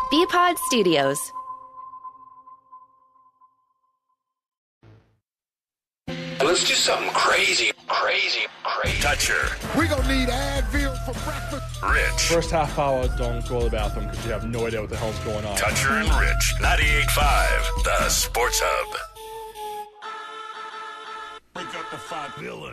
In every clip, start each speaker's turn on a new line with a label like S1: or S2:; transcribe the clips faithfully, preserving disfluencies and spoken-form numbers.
S1: B-Pod Studios.
S2: Let's do something crazy, crazy, crazy.
S3: Toucher.
S4: We gonna need Advil for breakfast.
S3: Rich.
S5: First half hour, don't go to the bathroom because you have no idea what the hell's going on.
S3: Toucher and Rich. ninety-eight point five, the Sports Hub.
S4: Break up the five villain.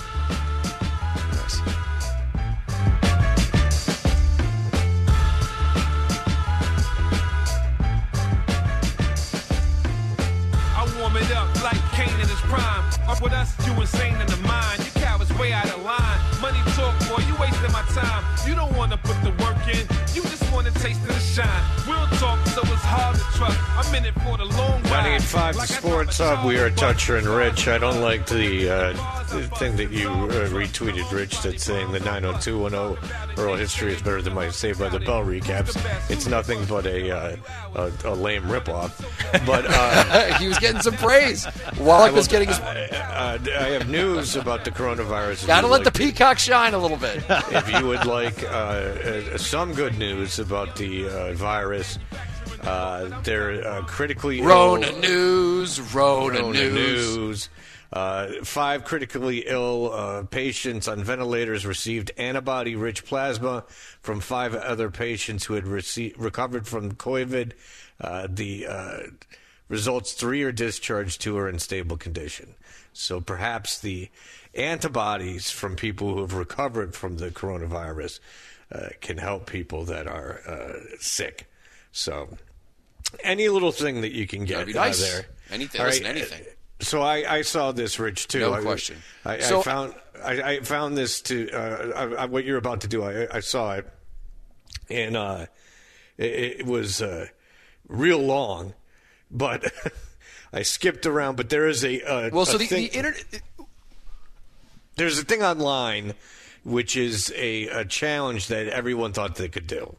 S6: I warm it up like Kane in his prime. Up with us, you insane in the mind. You cowards way out of line. Money talk, boy, you wasting my time. You don't want to put the work in. You just want to taste of the shine. We'll talk, so it's hard to trust. I'm in it for the long ride.
S7: ninety-eight point five, the Sports Hub. We are Toucher and Rich. I don't like the, uh, the thing that you uh, retweeted, Rich, that's saying the nine oh two one oh oral history is better than my Saved by the Bell recaps. It's nothing but a uh, a, a lame ripoff. But uh,
S8: he was getting some praise. Wallach was getting his.
S7: Uh, I have news about the coronavirus.
S8: Got to let
S7: like
S8: the peacock shine a little bit.
S7: If you would like uh, uh, some good news about the uh, virus, uh, they're uh, critically
S8: Rona
S7: ill.
S8: news, Rona,
S7: Rona
S8: news.
S7: news. Uh, five critically ill uh, patients on ventilators received antibody-rich plasma from five other patients who had received, recovered from COVID. Uh, the uh, results, three are discharged, two are in stable condition. So perhaps the antibodies from people who have recovered from the coronavirus uh, can help people that are uh, sick. So any little thing that you can get
S8: That'd be
S7: out
S8: nice.
S7: of there.
S8: Anything,
S7: All
S8: listen,
S7: right.
S8: anything.
S7: So I, I saw this, Rich, too.
S8: No
S7: I,
S8: question.
S7: I, I
S8: So-
S7: found I, I found this to uh, I, I, what you're about to do. I, I saw it, and uh, it, it was uh, real long, but I skipped around. But there is a uh,
S8: Well, so
S7: a
S8: the,
S7: thing,
S8: the internet.
S7: there's a thing online which is a, a challenge that everyone thought they could do.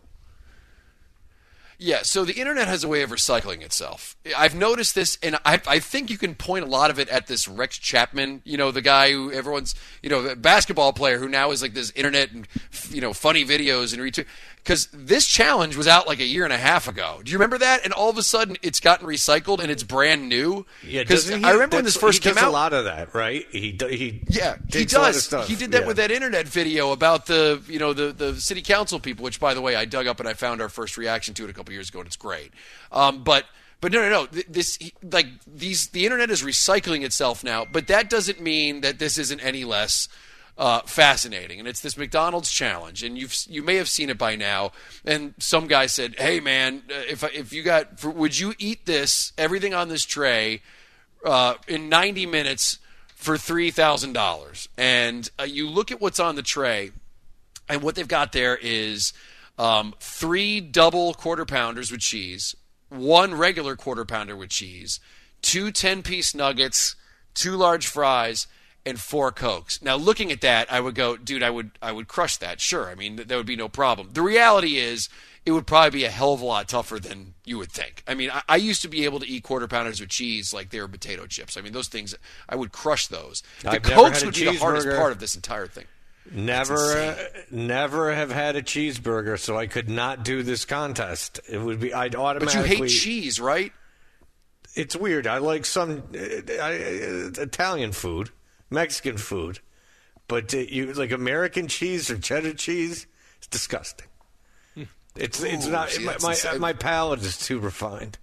S8: Yeah, so the internet has a way of recycling itself. I've noticed this, and I, I think you can point a lot of it at this Rex Chapman, you know, the guy who everyone's, you know, the basketball player who now is like this internet and, you know, funny videos and retweet. Because this challenge was out like a year and a half ago. Do you remember that? And all of a sudden, it's gotten recycled and it's brand new.
S7: Yeah,
S8: because
S7: doesn't he-
S8: I remember when this
S7: that's-
S8: first
S7: he
S8: came
S7: does
S8: out.
S7: a lot of that, right? He do- he
S8: Yeah, he
S7: takes a lot of
S8: does.
S7: stuff.
S8: He did that
S7: Yeah.
S8: with that internet video about the, you know, the, the city council people, which, by the way, I dug up and I found our first reaction to it a couple years ago, and it's great. Um, but but no, no, no. This like these the internet is recycling itself now, but that doesn't mean that this isn't any less uh, fascinating. And it's this McDonald's challenge, and you've you may have seen it by now. And some guy said, "Hey, man, if if you got, would you eat this everything on this tray uh, in ninety minutes?" For three thousand dollars. And uh, you look at what's on the tray, and what they've got there is um, three double quarter pounders with cheese, one regular quarter pounder with cheese, two ten-piece nuggets, two large fries, and four Cokes. Now, looking at that, I would go, dude, I would I would crush that. Sure, I mean, th- there would be no problem. The reality is it would probably be a hell of a lot tougher than you would think. I mean, I, I used to be able to eat quarter pounders with cheese like they were potato chips. I mean, those things, I would crush those. The
S7: I've never
S8: Cokes
S7: had a
S8: would be the hardest
S7: cheeseburger.
S8: part of this entire thing.
S7: Never, uh,
S8: insane.
S7: never have had a cheeseburger, so I could not do this contest. It would be, I'd
S8: But
S7: automatically.
S8: you hate cheese, right?
S7: It's weird. I like some uh, I, uh, Italian food, Mexican food, but uh, you like American cheese or cheddar cheese. It's disgusting. It's it's
S8: Ooh,
S7: not
S8: see,
S7: my
S8: that's
S7: my,
S8: insane.
S7: my palate is too refined.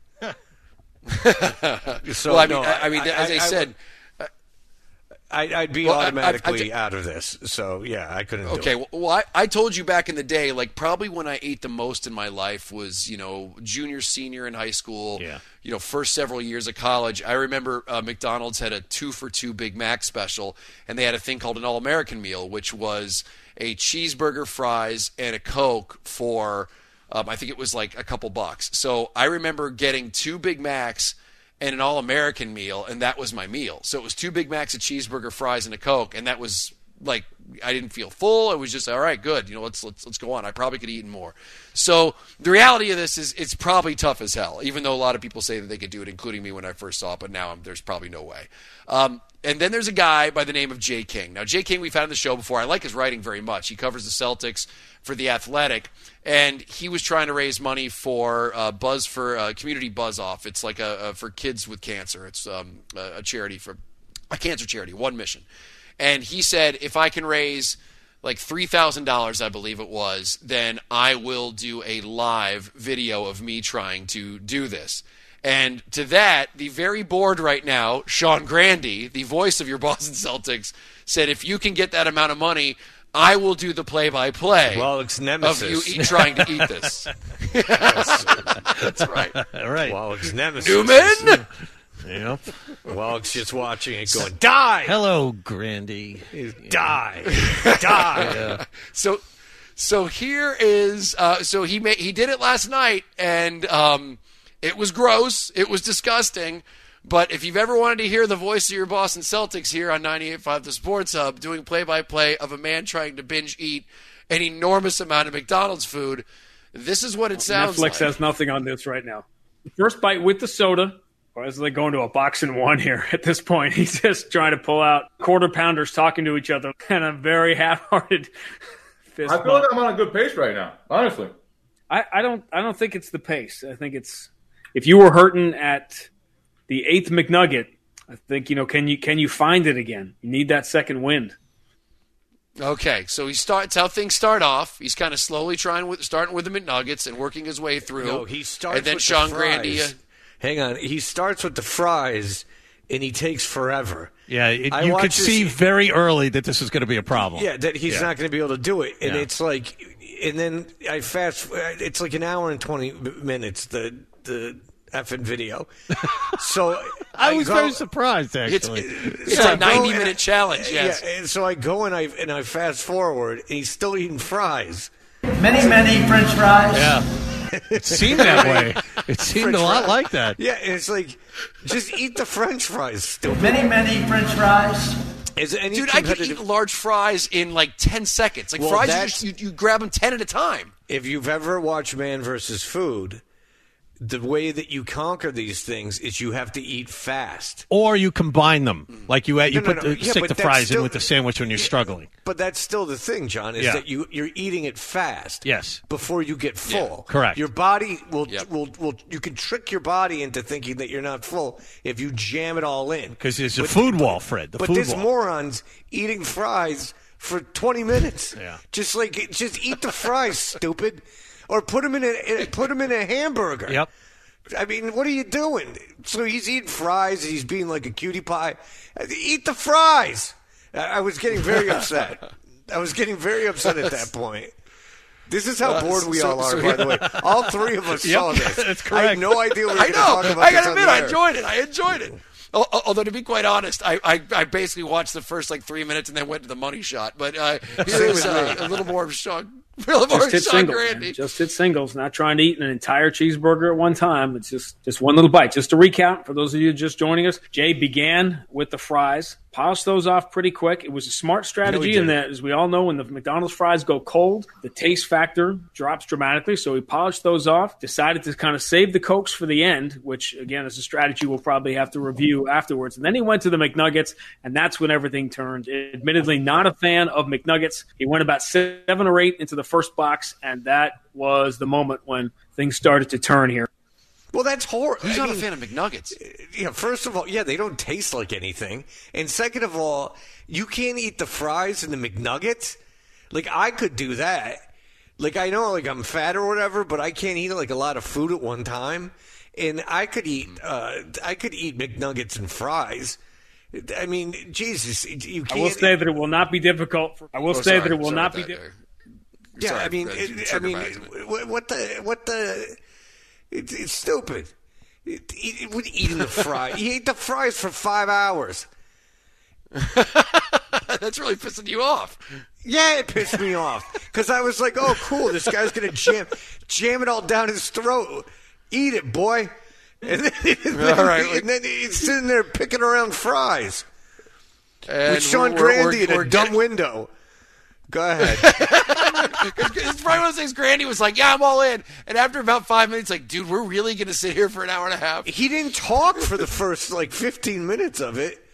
S7: So
S8: well, I mean,
S7: no,
S8: I, I mean, as I, said.
S7: I, I'd be
S8: Well, I- I've-
S7: automatically
S8: I've-
S7: out of this. So yeah, I couldn't. do
S8: Okay,
S7: it.
S8: well, well I, I told you back in the day, like probably when I ate the most in my life was, you know, junior, senior in high school.
S7: Yeah.
S8: You know, first several years of college. I remember uh, McDonald's had a two for two Big Mac special, and they had a thing called an All American meal, which was a cheeseburger, fries, and a Coke for, um, I think it was like a couple bucks. So I remember getting two Big Macs and an all-American meal, and that was my meal. So it was two Big Macs, a cheeseburger, fries, and a Coke, and that was like I didn't feel full. It was just all right, good. You know, let's let's let's go on. I probably could have eaten more. So the reality of this is it's probably tough as hell. Even though a lot of people say that they could do it, including me when I first saw it, but now I'm, there's probably no way. Um, and then there's a guy by the name of Jay King. Now, Jay King, we've had on the show before. I like his writing very much. He covers the Celtics for The Athletic, and he was trying to raise money for uh, Buzz for uh, Community Buzz Off. It's like a, a for kids with cancer. It's um, a, a charity for a cancer charity, One Mission. And he said, if I can raise like three thousand dollars, I believe it was, then I will do a live video of me trying to do this. And to that, the very bored right now, Sean Grandy, the voice of your Boston Celtics, said, if you can get that amount of money, I will do the play-by-play
S7: Wallach's nemesis.
S8: of you eat, trying to eat this. That's right.
S1: All right.
S7: Wallach's nemesis.
S8: Newman?
S1: Yep.
S7: Wallach's just watching it going, die!
S1: Hello, Grandy.
S7: Die! Die!
S1: Yeah.
S8: So, so here is. Uh, so he made, he did it last night, and um, it was gross. It was disgusting. But if you've ever wanted to hear the voice of your Boston Celtics here on ninety-eight point five The Sports Hub, doing play-by-play of a man trying to binge eat an enormous amount of McDonald's food, this is what it sounds
S9: Netflix
S8: like.
S9: Netflix has nothing on this right now. The first bite with the soda. Or is like going to a box and one here at this point? He's just trying to pull out quarter pounders talking to each other and a very half-hearted fist
S10: I feel
S9: bump.
S10: like I'm on a good pace right now, honestly.
S9: I, I don't. I don't think it's the pace. I think it's if you were hurting at the eighth McNugget. I think you know. Can you can you find it again? You need that second wind.
S8: Okay, so he starts how things start off. He's kind of slowly trying with starting with the McNuggets and working his way through.
S7: No, he starts
S8: and then
S7: with
S8: Sean
S7: the
S8: Grandy.
S7: fries. Hang on. He starts with the fries, and he takes forever.
S1: Yeah, it,
S7: I
S1: you
S7: watch
S1: could
S7: this-
S1: see very early that this is going to be a problem.
S7: Yeah, that he's
S1: Yeah.
S7: not going to be able to do it. And
S1: Yeah.
S7: it's like, and then I fast, it's like an hour and twenty minutes, the the effing video. So
S1: I was
S7: go-
S1: very surprised,
S8: It's,
S1: actually.
S8: it's
S7: So I
S8: a
S7: go
S8: ninety-minute
S7: and-
S8: challenge, yes.
S7: Yeah, and so I go and I and I fast forward, and he's still eating fries.
S11: Many, many French fries.
S1: Yeah. It seemed that way. It seemed
S7: French
S1: a lot
S7: fries.
S1: like that.
S7: Yeah, and it's like, just eat the French fries, stupid.
S11: Many, many French fries.
S7: Is any
S8: Dude, I could
S7: competitive-
S8: eat large fries in like ten seconds. Like
S7: Well,
S8: fries, you,
S7: that's-
S8: just, you, you grab them ten at a time.
S7: If you've ever watched Man versus Food, the way that you conquer these things is you have to eat fast.
S1: Or you combine them. Like you, you
S7: No, no,
S1: put
S7: no.
S1: the,
S7: Yeah,
S1: stick
S7: but
S1: the
S7: that's
S1: fries
S7: still-
S1: in with the sandwich when you're struggling.
S7: But that's still the thing, John, is
S1: Yeah.
S7: that you, you're eating it fast.
S1: Yes.
S7: Before you get full.
S1: correct.
S7: Your body will,
S8: Yep.
S7: will, will, you can trick your body into thinking that you're not full if you jam it all in.
S1: Because there's a
S7: But-
S1: food wall, Fred. The
S7: but
S1: food
S7: this
S1: wall.
S7: moron's eating fries for twenty minutes.
S1: Yeah.
S7: Just like, just eat the fries, stupid. Or put them in a, put 'em in a hamburger.
S1: Yep.
S7: I mean, what are you doing? So he's eating fries. And he's being like a cutie pie. Eat the fries. I I was getting very upset. I was getting very upset at that point. This is how
S8: Uh,
S7: bored we
S8: so-
S7: all are,
S8: so-
S7: by the way. All three of us
S1: Yep,
S7: saw this.
S1: that's
S7: I
S1: correct.
S7: had no idea we were
S8: I
S7: going to
S8: know.
S7: talk about
S8: I
S7: this
S8: gotta
S7: on the
S8: admit, I
S7: air.
S8: enjoyed it. I enjoyed it. Al- al- Although to be quite honest, I, I, I basically watched the first like three minutes and then went to the money shot. But uh, here's uh, a little more of Sean, a little more
S9: Just
S8: of
S9: hit
S8: Sean
S9: singles.
S8: Grandy.
S9: Man. Just hit singles. Not trying to eat an entire cheeseburger at one time. It's just just one little bite. Just to recap, for those of you just joining us, Jay began with the fries, polished those off pretty quick. It was a smart strategy
S7: didn't.
S9: in that, as we all know, when the McDonald's fries go cold, the taste factor drops dramatically. So he polished those off, decided to kind of save the Cokes for the end, which, again, is a strategy we'll probably have to review afterwards. And then he went to the McNuggets, and that's when everything turned. Admittedly, not a fan of McNuggets. He went about seven or eight into the first box, and that was the moment when things started to turn here.
S7: Well, that's horrible.
S8: Who's not a fan of McNuggets?
S7: Yeah, first of all, yeah, they don't taste like anything. And second of all, you can't eat the fries and the McNuggets. Like, I could do that. Like, I know, like, I'm fat or whatever, but I can't eat, like, a lot of food at one time. And I could eat, uh, I could eat McNuggets and fries. I mean, Jesus, you can't.
S9: I will say that it will not be difficult. For, I will
S8: Oh,
S9: say
S8: sorry.
S9: that it will
S8: Sorry
S9: not
S8: about
S9: be
S8: that,
S9: difficult.
S8: Eric.
S7: Yeah,
S8: Sorry,
S7: I mean,
S8: Fred,
S7: it,
S8: you
S7: I
S8: trigger
S7: mean,
S8: my accident.
S7: what, what the, what the, it, it's stupid. It, it, what eating the fries? He ate the fries for five hours.
S8: That's really pissing you off.
S7: Yeah, it pissed me off because I was like, "Oh, cool! This guy's gonna jam, jam it all down his throat. Eat it, boy." And then, and then,
S8: All right.
S7: and then he's sitting there picking around fries
S8: And
S7: with Sean
S8: we're- we're-
S7: Grandy in
S8: we're
S7: a dumb
S8: getting-
S7: window. Go ahead.
S8: It's probably one of those things. Grandy was like, "Yeah, I'm all in." And after about five minutes, like, dude, we're really going to sit here for an hour and a half.
S7: He didn't talk for the first like fifteen minutes of it.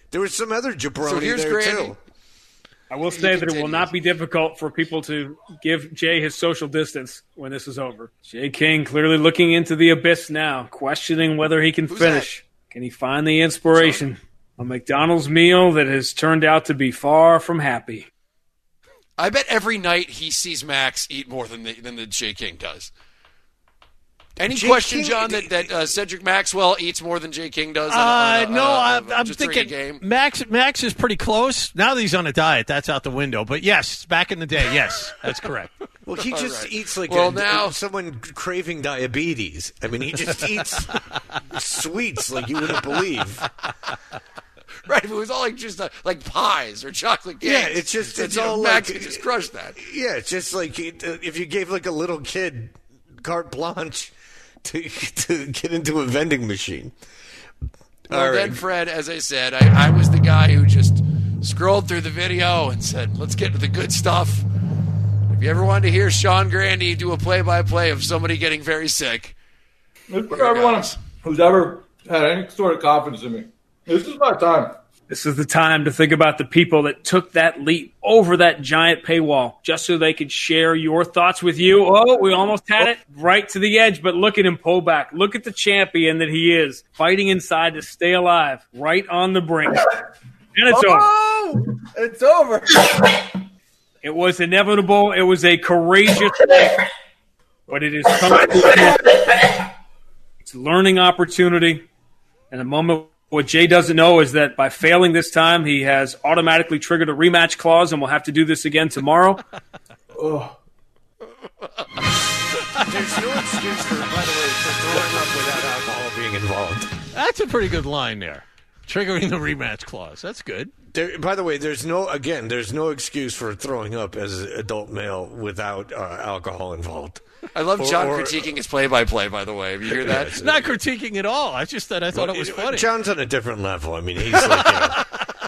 S7: There was some other jabroni
S8: So here's
S7: there
S8: Grandy.
S7: too.
S9: I will say that it will not be difficult for people to give Jay his social distance when this is over. Jay King clearly looking into the abyss now, questioning whether he can
S8: Who's
S9: finish.
S8: that?
S9: Can he find the inspiration? A McDonald's meal that has turned out to be far from happy.
S8: I bet every night he sees Max eat more than the, than the Jay King does. Any
S7: Jay
S8: question,
S7: King-
S8: John, that, that uh, Cedric Maxwell eats more than Jay King does? on a-
S1: Uh,
S8: on a-
S1: no,
S8: on a-
S1: I'm, I'm
S8: just during a
S1: thinking
S8: game?
S1: Max. Max is pretty close. Now that he's on a diet, that's out the window. But yes, back in the day, yes, that's correct.
S7: Well, he just
S8: right.
S7: eats like
S8: Well,
S7: a,
S8: now-
S7: someone craving diabetes. I mean, he just eats sweets like you wouldn't believe.
S8: Right, if it was all like just uh, like pies or chocolate cakes.
S7: Yeah, it's just
S8: then,
S7: it's
S8: you know,
S7: all
S8: Max
S7: like
S8: could just crush that.
S7: Yeah, it's just like it, uh, if you gave like a little kid carte blanche to to get into a vending machine.
S8: Well,
S7: All
S8: then,
S7: right.
S8: Fred, as I said, I, I was the guy who just scrolled through the video and said, let's get to the good stuff. If you ever wanted to hear Sean Grandy do a play-by-play of somebody getting very sick,
S10: It's for everyone who's ever had any sort of confidence in me. This is my time.
S9: This is the time to think about the people that took that leap over that giant paywall just so they could share your thoughts with you. Oh, we almost had it right to the edge, but look at him pull back. Look at the champion that he is, fighting inside to stay alive, right on the brink. And it's over.
S10: Oh, it's over.
S9: It was inevitable. It was a courageous thing, but it is coming to an end. It's a learning opportunity, and the moment. What Jay doesn't know is that by failing this time, he has automatically triggered a rematch clause and will have to do this again tomorrow.
S10: Oh.
S7: There's no excuse for, by the way, for throwing up without alcohol being involved.
S1: That's a pretty good line there. Triggering the rematch clause. That's good.
S7: There, by the way, there's no again, there's no excuse for throwing up as an adult male without uh, alcohol involved.
S8: I love
S7: Or-
S8: John
S7: or-
S8: critiquing his play-by-play, by the way. Have you hear that?
S7: Yes.
S1: Not critiquing at all. I just thought I thought
S7: Well,
S1: it was funny.
S7: John's on a different level. I mean, he's like, you know.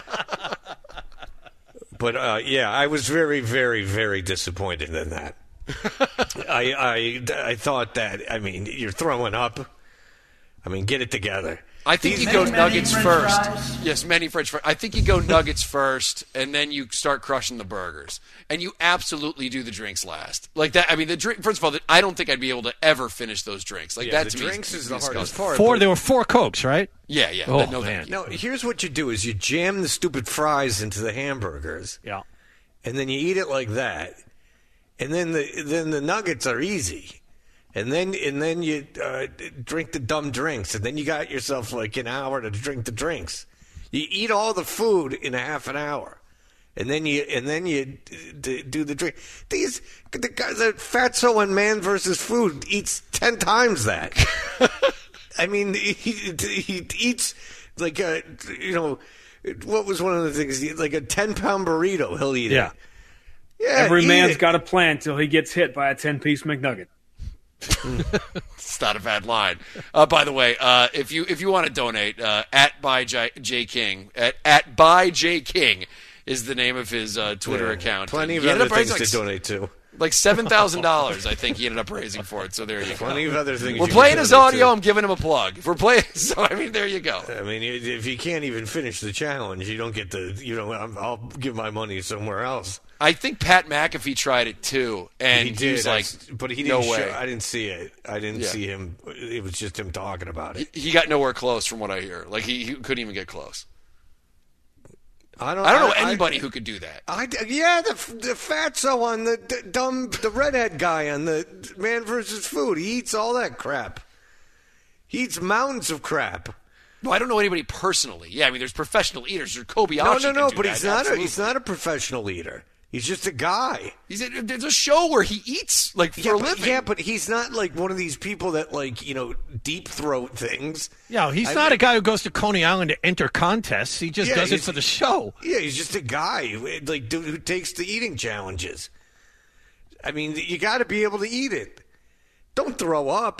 S7: But uh, yeah, I was very, very, very disappointed in that. I, I, I thought that. I mean, you're throwing up. I mean, get it together.
S8: I think
S7: These-
S8: you go
S11: Many, many
S8: Nuggets
S11: French
S8: first.
S11: fries.
S8: Yes, many French fries. I think you go Nuggets first, and then you start crushing the burgers. And you absolutely do the drinks last. Like that. I mean, the drink. First of all, the, I don't think I'd be able to ever finish those drinks. Like
S7: Yeah,
S8: that
S7: the
S8: to me
S7: drinks is the
S8: disgusting.
S7: hardest part.
S1: Four.
S7: but-
S1: There were four Cokes, right?
S8: Yeah, yeah.
S1: Oh,
S8: no,
S1: man.
S8: thank you.
S7: Now, here's what you do: is you jam the stupid fries into the hamburgers,
S1: Yeah.
S7: and then you eat it like that, and then the then the nuggets are easy, and then and then you uh, drink the dumb drinks, and then you got yourself like an hour to drink the drinks. You eat all the food in a half an hour, and then you and then you d- d- do the drink. These the guys, the Fatso on Man versus Food eats ten times that. I mean, he, he eats like a, you know, what was one of the things? He- Like a ten-pound burrito, he'll eat
S1: Yeah.
S7: it. Yeah,
S9: Every
S7: eat
S9: man's
S7: it.
S9: got a plan till he gets hit by a ten-piece McNugget.
S8: It's not a bad line. Uh, by the way, uh, if you if you want to donate, uh, at by J, J King at at by J King is the name of his uh, Twitter
S7: Yeah,
S8: account.
S7: Plenty
S8: And
S7: of
S8: he ended
S7: other
S8: up raising
S7: things to
S8: like,
S7: donate to.
S8: like seven thousand dollars. I think he ended up raising for it. So there you go.
S7: Plenty of other things.
S8: We're
S7: you can
S8: playing his
S7: donate
S8: audio.
S7: to.
S8: I'm giving him a plug. If we're playing, so I mean, there you go.
S7: I mean, if you can't even finish the challenge, you don't get the. You know, I'm, I'll give my money somewhere else.
S8: I think Pat McAfee tried it too, and
S7: he did,
S8: was
S7: I
S8: like,
S7: s- but he
S8: no
S7: didn't.
S8: way.
S7: Show, I didn't see it. I didn't
S8: Yeah.
S7: see him. It was just him talking about it.
S8: He got nowhere close from what I hear. Like he, he couldn't even get close.
S7: I don't.
S8: I don't know
S7: I-
S8: anybody who could do that.
S7: I, yeah, the the fatso on the, the dumb the redhead guy on the Man versus Food. He eats all that crap. He eats mountains of crap.
S8: No, I don't know anybody personally. Yeah, I mean, there's professional eaters. There's Kobayashi.
S7: No, no,
S8: can
S7: no.
S8: do
S7: But
S8: that,
S7: he's not. A,
S8: absolutely.
S7: he's not a professional eater. He's just a guy.
S8: He's a, there's a show where he eats like for
S7: Yeah
S8: a
S7: but,
S8: living.
S7: yeah, but he's not like one of these people that like you know deep throat things.
S1: Yeah, he's
S7: I
S1: not
S7: mean-
S1: a guy who goes to Coney Island to enter contests. He just
S7: Yeah,
S1: does it
S7: he's-
S1: for the show.
S7: Yeah, he's just a guy who, like dude, who takes the eating challenges. I mean, you got to be able to eat it. Don't throw up.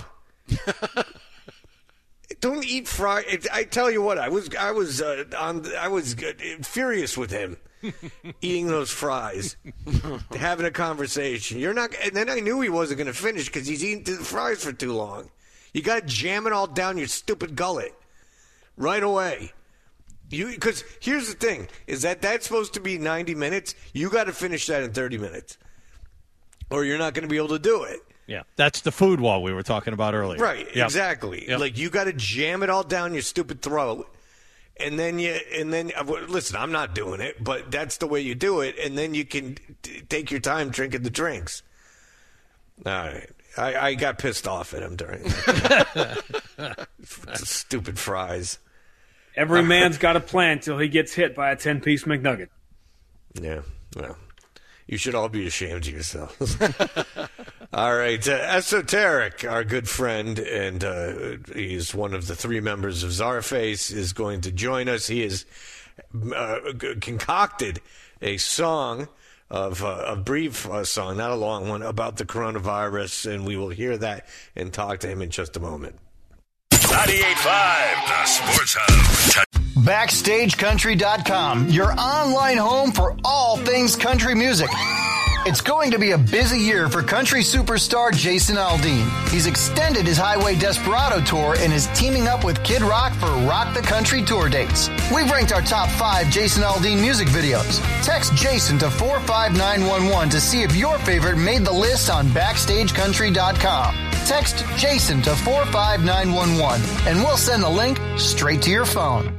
S7: Don't eat fry. I tell you what, I was I was uh, on I was uh, furious with him eating those fries, having a conversation. You're not, and then I knew he wasn't going to finish because he's eating the fries for too long. You got to jam it all down your stupid gullet right away. You because here's the thing: is that that's supposed to be ninety minutes. You got to finish that in thirty minutes, or you're not going to be able to do it.
S1: Yeah, that's the food wall we were talking about earlier.
S7: Right,
S1: Yep.
S7: exactly.
S1: Yep.
S7: Like you got to jam it all down your stupid throat, and then you and then uh, listen. I'm not doing it, but that's the way you do it, and then you can t- take your time drinking the drinks. All right, I, I got pissed off at him during that. Stupid fries.
S9: Every man's got a plan till he gets hit by a ten-piece McNugget.
S7: Yeah, well, you should all be ashamed of yourselves. All right, uh, Esoteric, our good friend, and uh, he's one of the three members of Czarface, is going to join us. He has uh, concocted a song, of uh, a brief uh, song, not a long one, about the coronavirus, and we will hear that and talk to him in just a moment.
S3: ninety-eight point five, the Sports Hub.
S12: Backstage Country dot com, your online home for all things country music. It's going to be a busy year for country superstar Jason Aldean. He's extended his Highway Desperado tour and is teaming up with Kid Rock for Rock the Country tour dates. We've ranked our top five Jason Aldean music videos. Text Jason to four five nine one one to see if your favorite made the list on Backstage Country dot com. Text Jason to four five nine one one and we'll send the link straight to your phone.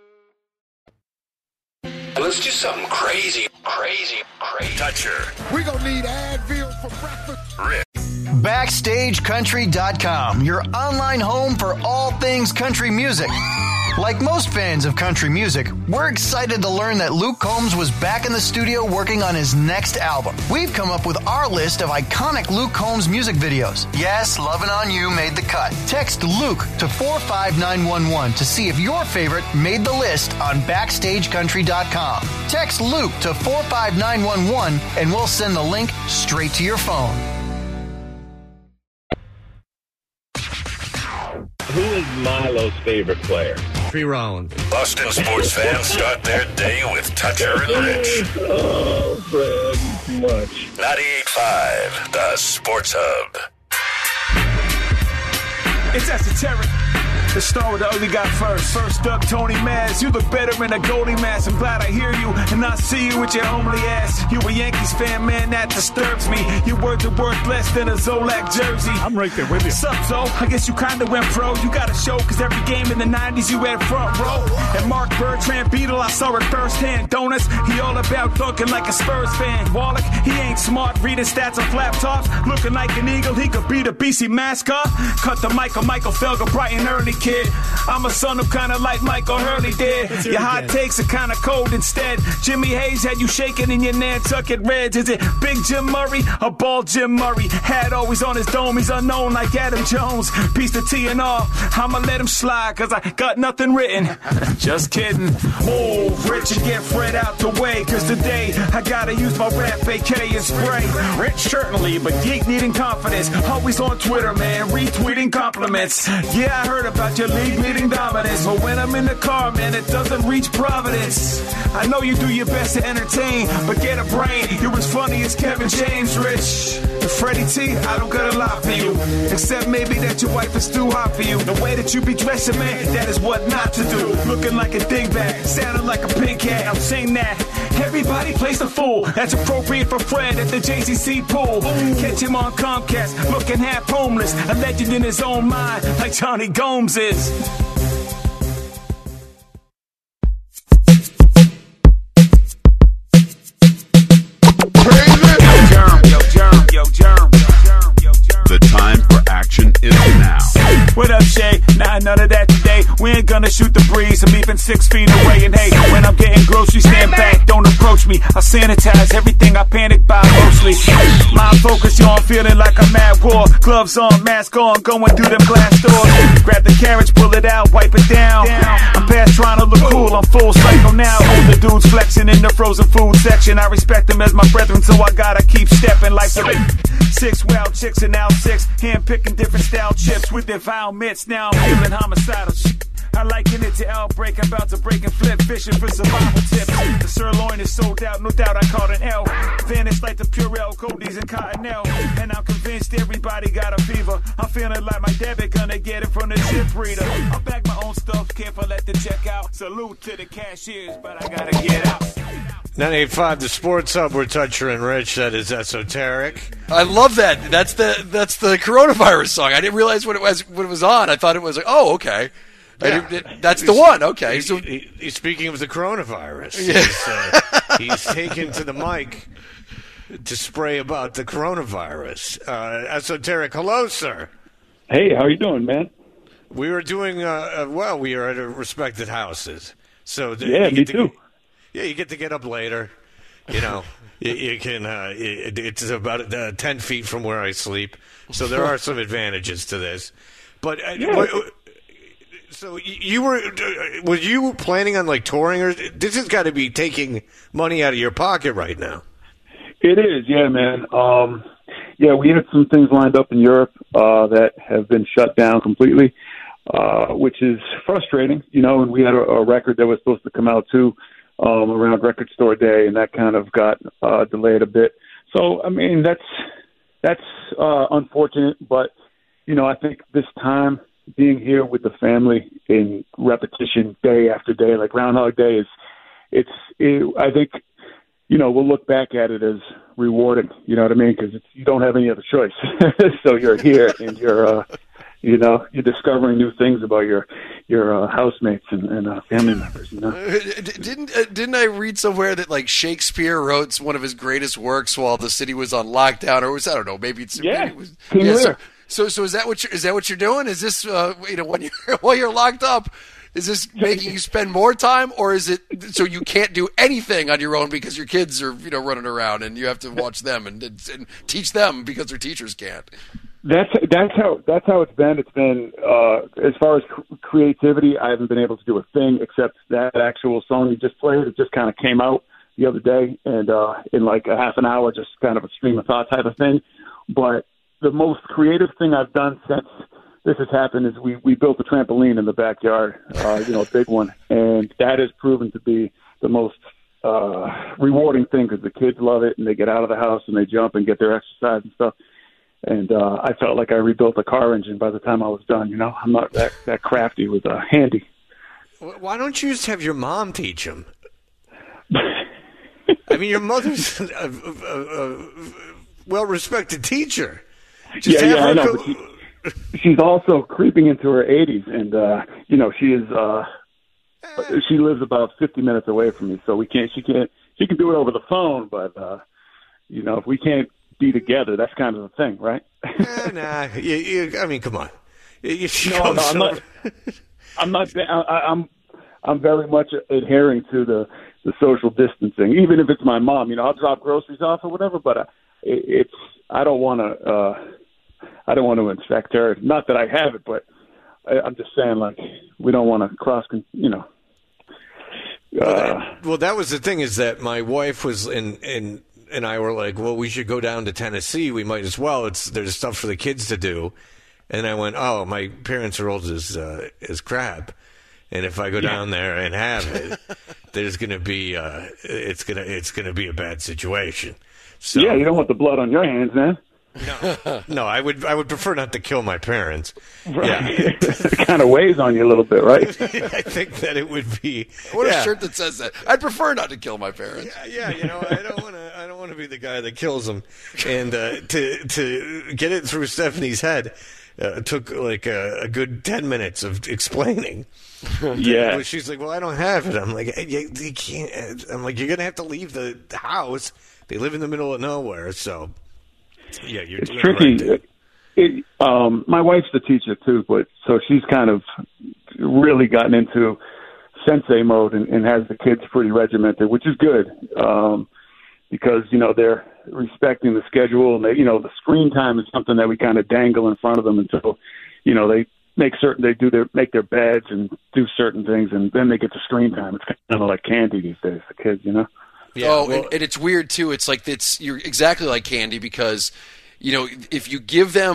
S2: Let's do something crazy, crazy, crazy.
S3: Toucher.
S4: We gonna need Advil for breakfast.
S3: Rick.
S12: Backstage Country dot com, your online home for all things country music. Like most fans of country music, we're excited to learn that Luke Combs was back in the studio working on his next album. We've come up with our list of iconic Luke Combs music videos. Yes, Lovin' On You made the cut. Text Luke to four five nine one one to see if your favorite made the list on Backstage Country dot com. Text Luke to four five nine one one and we'll send the link straight to your phone.
S13: Who is Milo's favorite player?
S7: Tree Rollins.
S3: Boston sports fans start their day with Toucher and Rich.
S13: Oh, Fred, too much.
S3: ninety-eight point five, the Sports Hub.
S14: It's Esoteric. The star with the ugly guy first. First up, Tony Maz. You look better in a goldie mask. I'm glad I hear you and not see you with your homely ass. You a Yankees fan, man, that disturbs me. Your words are worth less than a Zolak jersey.
S5: I'm right there with you.
S14: Sup, Zo? I guess you kinda went pro. You got a show, cause every game in the nineties you had front row. And Mark Bertrand Beetle, I saw it firsthand. Donuts, he all about dunking like a Spurs fan. Wallach, he ain't smart, reading stats on laptops. Looking like an eagle, he could beat a B C mascot. Cut the Michael, Michael Felger, bright and early. Kid, I'm a son of kinda like Michael Hurley did. Your hot takes are kinda cold instead. Jimmy Hayes had you shaking in your Nantucket Reds. Is it Big Jim Murray or Bald Jim Murray? Hat always on his dome, he's unknown like Adam Jones. Piece to T and R, I'ma let him slide cause I got nothing written. Just kidding. Move, Rich, and get Fred out the way cause today I gotta use my rap A K and spray. Rich certainly, but geek needing confidence. Always on Twitter, man, retweeting compliments. Yeah, I heard about your league leading dominance, but when I'm in the car, man, it doesn't reach Providence. I know you do your best to entertain, but get a brain. You're as funny as Kevin James, Rich. And Freddie T, I don't got a lot for you, except maybe that your wife is too hot for you. The way that you be dressing, man, that is what not to do. Looking like a dingbat, sounding like a pink cat. I'm saying that everybody plays the fool. That's appropriate for Fred at the J C C pool. Catch him on Comcast, looking half homeless, a legend in his own mind, like Johnny Gomes is.
S15: The time for action is now.
S14: What up, Shay? Nah, none of that today. We ain't gonna shoot the breeze. I'm even six feet away. And hey, when I'm getting groceries, stand back, don't approach me. I sanitize everything I panic buy mostly. My focus, yo, I'm feeling like I'm at war. Gloves on, mask on, going through them glass doors. Grab the carriage, pull it out, wipe it down. I'm past trying to look cool, I'm full cycle now. Older dudes flexing in the frozen food section. I respect them as my brethren, so I gotta keep stepping like the six wild chicks and now six. Hand picking different style chips with their vile mitts. Now I'm feeling homicidal. I liken it to outbreak. I'm about to break and flip, fishing for survival tips. The sirloin is sold out, no doubt I caught an L. Vanished like the Purell, Cody's and Cottonelle. And I'm convinced everybody got a fever. I'm feeling like my debit gonna get it from the chip reader. I'll bag my own stuff, careful let the check out. Salute to the cashiers, but I gotta get out.
S7: nine eighty-five, the Sports Hub. We're Toucher and Rich. That is Esoteric.
S8: I love that. That's the that's the coronavirus song. I didn't realize what it was when it was on. I thought it was like, oh, okay.
S7: Yeah.
S8: I didn't, that's the one. Okay.
S7: He,
S8: So
S7: he, he's speaking of the coronavirus.
S8: Yeah.
S7: He's, uh, he's taken to the mic to spray about the coronavirus. Uh, Esoteric, hello, sir.
S13: Hey, how you doing, man?
S7: We were doing uh, uh, well. We are at a respected houses. So th-
S13: Yeah,
S7: you
S13: me
S7: get to
S13: too.
S7: Get, yeah, you get to get up later. You know, you, you can. Uh, it, it's about uh, ten feet from where I sleep, so there are some advantages to this. But uh,
S13: Yeah.
S7: what, so you were uh, were you planning on like touring, or this has got to be taking money out of your pocket right now?
S13: It is, yeah, man. Um, yeah, we had some things lined up in Europe uh, that have been shut down completely, uh, which is frustrating, you know, and we had a, a record that was supposed to come out, too, um, around Record Store Day, and that kind of got uh, delayed a bit. So, I mean, that's that's uh, unfortunate, but, you know, I think this time being here with the family in repetition day after day, like Groundhog Day, is it's, it, I think, you know, we'll look back at it as rewarding, you know what I mean? Because you don't have any other choice. So you're here and you're, uh, you know, you're discovering new things about your your uh, housemates and, and uh, family members, you know?
S8: Didn't uh, didn't I read somewhere that like Shakespeare wrote one of his greatest works while the city was on lockdown, or was I don't know, maybe it's
S13: Yeah,
S8: maybe it was,
S13: King
S8: yeah. So,
S13: Lear.
S8: so so is that what you're, is that what you're doing? Is this uh, you know when you're while you're locked up? Is this making you spend more time, or is it so you can't do anything on your own because your kids are, you know, running around and you have to watch them and, and teach them because their teachers can't?
S13: That's that's how that's how it's been. It's been uh, as far as cr- creativity, I haven't been able to do a thing except that actual song you just played. It just kind of came out the other day, and uh, in like a half an hour, just kind of a stream of thought type of thing. But the most creative thing I've done since this has happened is we, we built a trampoline in the backyard, uh, you know, a big one, and that has proven to be the most uh, rewarding thing because the kids love it and they get out of the house and they jump and get their exercise and stuff. And uh, I felt like I rebuilt a car engine by the time I was done. You know, I'm not that, that crafty with uh, handy.
S7: Why don't you just have your mom teach him? I mean, your mother's a, a, a, a well-respected teacher. Just
S13: yeah,
S7: have
S13: yeah,
S7: her
S13: I know.
S7: go-
S13: But she, she's also creeping into her eighties, and uh, you know, she is. Uh, she lives about fifty minutes away from me, so we can't. She can't. She can do it over the phone, but uh, you know, if we can't be together, that's kind of the thing, right?
S7: nah, nah. You, you, I mean, come on. You, she
S13: No,
S7: comes
S13: no, I'm not.
S7: over-
S13: I'm not. I, I'm. I'm very much adhering to the the social distancing, even if it's my mom. You know, I'll drop groceries off or whatever, but uh, it, it's. I don't want to. Uh, I don't want to infect her. Not that I have it, but I, I'm just saying, like, we don't want to cross. You know. Uh,
S7: well, that, well, that was the thing is that my wife was in in. And I were like, well, we should go down to Tennessee. We might as well. It's there's stuff for the kids to do. And I went, oh, my parents are old as uh, as crap. And if I go
S13: Yeah.
S7: down there and have it, there's gonna be uh, it's gonna it's gonna be a bad situation. So
S13: yeah, you don't want the blood on your hands, man.
S7: no, no, I would I would prefer not to kill my parents.
S13: Right.
S7: Yeah,
S13: It kind of weighs on you a little bit, right?
S7: I think that it would be.
S8: What
S7: yeah.
S8: a shirt that says that. I'd prefer not to kill my parents.
S7: Yeah, yeah, you know, I don't want to. I don't want to be the guy that kills them. And uh, to to get it through Stephanie's head uh, took like a, a good ten minutes of explaining.
S13: Yeah.
S7: She's like, "Well, I don't have it." I'm like, "You, you can't." I'm like, "You're gonna have to leave the house. They live in the middle of nowhere, so yeah, you're
S13: It's
S7: doing
S13: tricky.
S7: Right there.
S13: It, um, my wife's the teacher too, but so she's kind of really gotten into sensei mode and, and has the kids pretty regimented, which is good um, because you know they're respecting the schedule and they, you know, the screen time is something that we kind of dangle in front of them until you know they make certain they do their make their beds and do certain things, and then they get to screen time. It's kind of like candy these days for kids, you know.
S8: Yeah, oh, well, and, and it's weird too. It's like it's you're exactly like candy because, you know, if you give them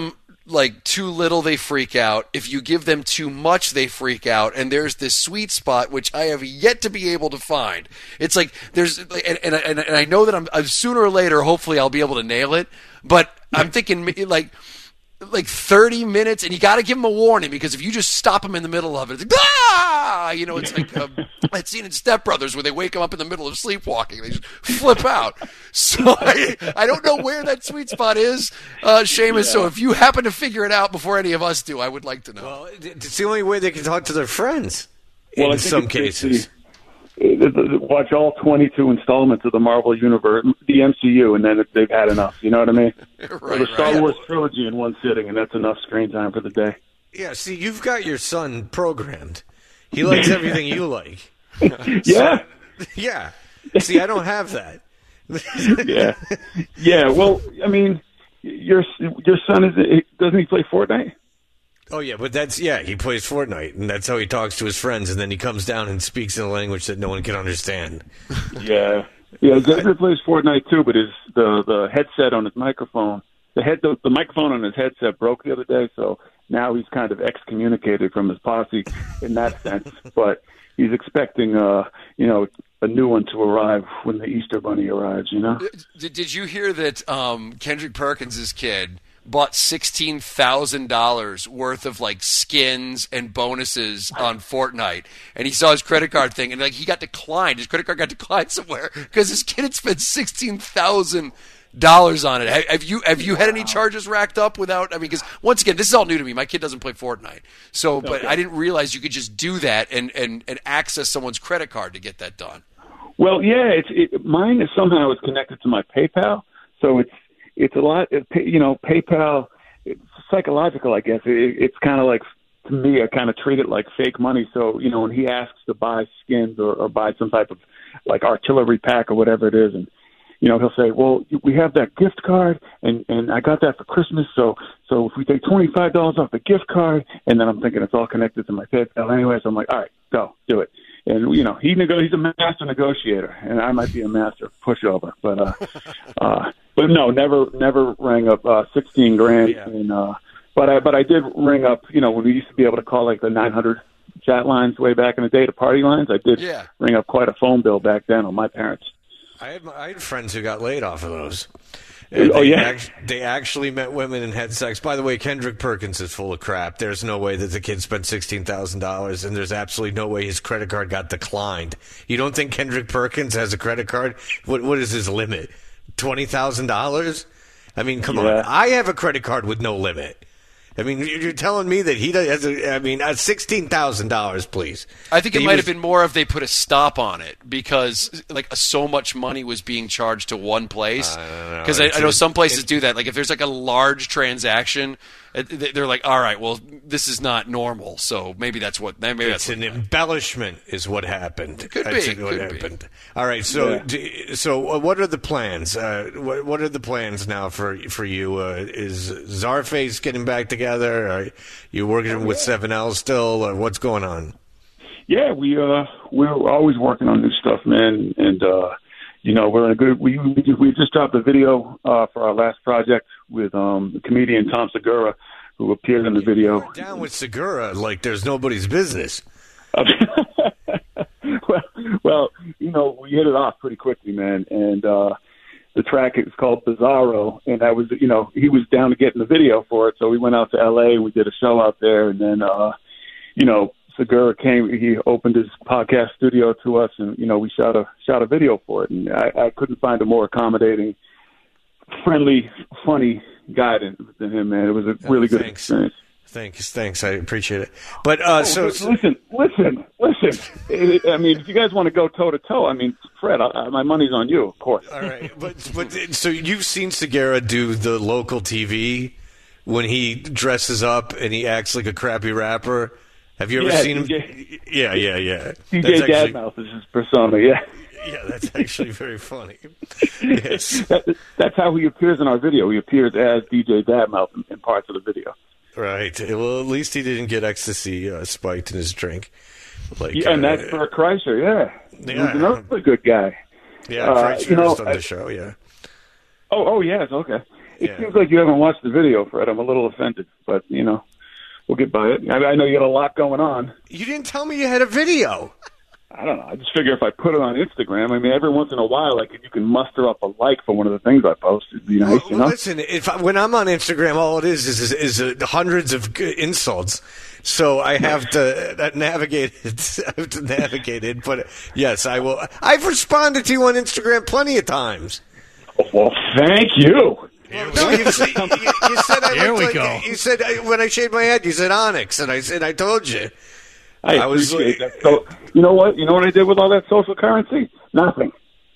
S8: like too little, they freak out. If you give them too much, they freak out. And there's this sweet spot which I have yet to be able to find. It's like there's, and and, and, and I know that I'm, I'm sooner or later, hopefully, I'll be able to nail it. But I'm thinking like. like thirty minutes, and you got to give them a warning, because if you just stop them in the middle of it, it's like, ah! You know, it's like um, that scene in Step Brothers where they wake them up in the middle of sleepwalking. They just flip out. So I, I don't know where that sweet spot is, uh, Seamus. Yeah. So if you happen to figure it out before any of us do, I would like to know.
S7: Well, it's the only way they can talk to their friends
S13: well,
S7: in some cases.
S13: Watch all twenty-two installments of the Marvel Universe, the M C U, and then they've had enough. You know what I mean?
S8: right,
S13: or the Star
S8: right.
S13: Wars trilogy in one sitting, and that's enough screen time for the day.
S7: Yeah, see, you've got your son programmed. He likes everything you like.
S13: Yeah.
S7: So, yeah. See, I don't have that.
S13: yeah. Yeah, well, I mean, your your son, is doesn't he play Fortnite?
S7: Oh, yeah, but that's, yeah, he plays Fortnite, and that's how he talks to his friends, and then he comes down and speaks in a language that no one can understand.
S13: Yeah. Yeah, Xavier plays Fortnite, too, but his the, the headset on his microphone, the head the, the microphone on his headset broke the other day, so now he's kind of excommunicated from his posse in that sense. But he's expecting, uh, you know, a new one to arrive when the Easter Bunny arrives, you know?
S8: Did, did you hear that um, Kendrick Perkins' kid bought sixteen thousand dollars worth of like skins and bonuses on Fortnite, and he saw his credit card thing, and like he got declined. His credit card got declined somewhere because his kid had spent sixteen thousand dollars on it. Have, have you have you had any charges racked up without? I mean, because once again, this is all new to me. My kid doesn't play Fortnite, so but
S13: okay.
S8: I didn't realize you could just do that and and and access someone's credit card to get that done.
S13: Well, yeah, it's it, mine is somehow is connected to my PayPal, so it's. It's a lot, you know, PayPal, it's psychological, I guess. It, it's kind of like, to me, I kind of treat it like fake money. So, you know, when he asks to buy skins or, or buy some type of, like, artillery pack or whatever it is, and, you know, he'll say, well, we have that gift card, and, and I got that for Christmas, so so if we take twenty-five dollars off the gift card, and then I'm thinking it's all connected to my PayPal anyway, so I'm like, all right, go, do it. And, you know, he nego- he's a master negotiator, and I might be a master pushover. But, uh, uh, but no, never never rang up uh, sixteen grand.
S7: Yeah.
S13: And, uh, but, I, but I did ring up, you know, when we used to be able to call, like, the nine hundred chat lines way back in the day, the party lines. I did
S8: yeah.
S13: ring up quite a phone bill back then on my parents.
S7: I had, I had friends who got laid off of those.
S13: Oh,
S7: they
S13: yeah?
S7: Act, they actually met women and had sex. By the way, Kendrick Perkins is full of crap. There's no way that the kid spent sixteen thousand dollars, and there's absolutely no way his credit card got declined. You don't think Kendrick Perkins has a credit card? What What is his limit? twenty thousand dollars? I mean, come
S13: Yeah.
S7: on. I have a credit card with no limit. I mean, you're telling me that he has a, I mean, uh, sixteen thousand dollars, please.
S8: I think it
S7: He
S8: might
S7: was-
S8: have been more if they put a stop on it because, like, so much money was being charged to one place. Because I, I, I know some places do that. Like, if there's like a large transaction, they're like, "All right, well, this is not normal." So maybe that's what. Maybe
S7: It's
S8: that's
S7: an
S8: what
S7: embellishment, is what happened.
S8: It could
S7: That's
S8: be,
S7: what
S8: could be.
S7: happened. All right, so
S13: Yeah.
S7: d- so uh, what are the plans? Uh, what, what are the plans now for for you? Uh, is Czarface getting back together? Are you working with seven L still? Or what's going on?
S13: Yeah, we uh we're always working on new stuff, man, and uh you know we're in a good. We we, we just dropped a video uh for our last project with um the comedian Tom Segura, who appeared in the video.
S7: You're down with Segura like there's nobody's business.
S13: well, well, you know we hit it off pretty quickly, man, and uh the track is called Bizarro, and that was you know he was down to get in the video for it, so we went out to L A. We did a show out there, and then uh you know. Segura came. He opened his podcast studio to us, and you know we shot a shot a video for it. And I, I couldn't find a more accommodating, friendly, funny guy than, than him. Man, it was a really good
S7: thanks.
S13: experience.
S7: Thanks, thanks. I appreciate it. But uh,
S13: Oh,
S7: so,
S13: but listen, listen, listen. It- I mean, if you guys want to go toe to toe, I mean, Fred, I, I, my money's on you, of course.
S7: all right. But but so you've seen Segura do the local T V when he dresses up and he acts like a crappy rapper. Have you ever
S13: Yeah,
S7: seen him?
S13: D J
S7: Yeah, yeah, yeah.
S13: D
S7: That's
S13: J
S7: actually-
S13: Dadmouth is his persona. Yeah,
S7: Yeah, that's actually very funny. Yes.
S13: that, that's how he appears in our video. He appears as D J Dadmouth in, in parts of the video.
S7: Right. Well, at least he didn't get ecstasy uh, spiked in his drink. Like,
S13: Yeah, and that's
S7: uh,
S13: Bert Kreischer. Yeah,
S7: Yeah.
S13: he's another good guy.
S7: yeah,
S13: Uh,
S7: Kreischer
S13: you know,
S7: was on
S13: I-
S7: the show. Yeah.
S13: Oh, oh yes, okay. It
S7: Yeah.
S13: seems like you haven't watched the video, Fred. I'm a little offended, but, you know, we'll get by it. I, I know you got a lot going on.
S7: You didn't tell me you had a video.
S13: I don't know. I just figure if I put it on Instagram, I mean, every once in a while, like, if you can muster up a like for one of the things I post, it'd be nice,
S7: Well,
S13: you know?
S7: listen, if I, when I'm on Instagram, all it is is is, is uh, hundreds of g- insults. So I have to uh, navigate it. I have to navigate it. But yes, I will. I've responded to you on Instagram plenty of times.
S13: Well, thank you.
S7: No, you, said- you, you said I
S1: Here
S7: looked
S1: we
S7: like,
S1: go.
S7: You said uh, when I shaved my head, you said Onyx, and I said I told you.
S13: I,
S7: I was
S13: appreciate that. So, you know what? You know what I did with all that social currency? Nothing.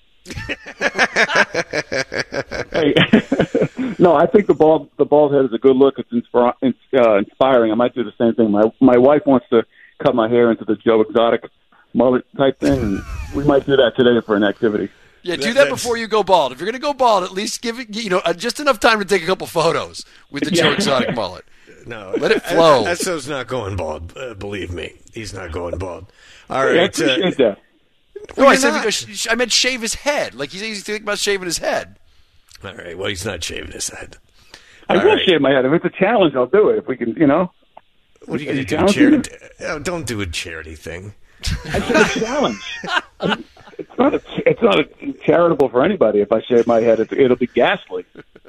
S13: Hey, no, I think the bald the bald head is a good look. It's inspira- uh, inspiring. I might do the same thing. My my wife wants to cut my hair into the Joe Exotic mullet type thing, and we might do that today for an activity.
S8: Yeah, do that before you go bald. If you're going to go bald, at least give it, you know, uh, just enough time to take a couple photos with the Joe
S13: Yeah.
S8: Exotic mullet.
S7: No,
S8: Let it flow.
S7: Esso's not going bald. Uh, believe me, he's not going bald. All
S13: Hey, I
S7: right.
S13: appreciate
S7: uh,
S13: that.
S8: No,
S7: Well,
S8: I
S7: you're
S8: said
S7: not.
S8: because sh- I meant shave his head. Like he's he's thinking about shaving his head.
S7: All right. Well, he's not shaving his head.
S13: I
S7: All
S13: will
S7: right.
S13: shave my head. If it's a challenge, I'll do it. If we can, you know.
S7: What are you
S13: Are
S7: going
S13: you
S7: to do?
S13: challenging
S7: Charity? Oh, don't do a charity thing.
S13: I said a challenge. I mean, it's not a, it's not a charitable for anybody. If I shave my head, it, it'll be ghastly.